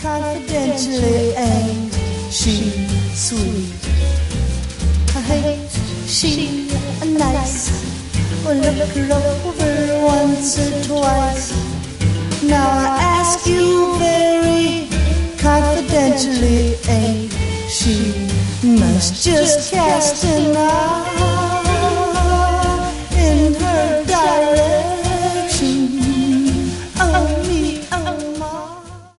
confidentially, ain't she sweet? Ain't she nice? Well, look her over once or twice. Now I ask you very confidentially, ain't she nice? Just casting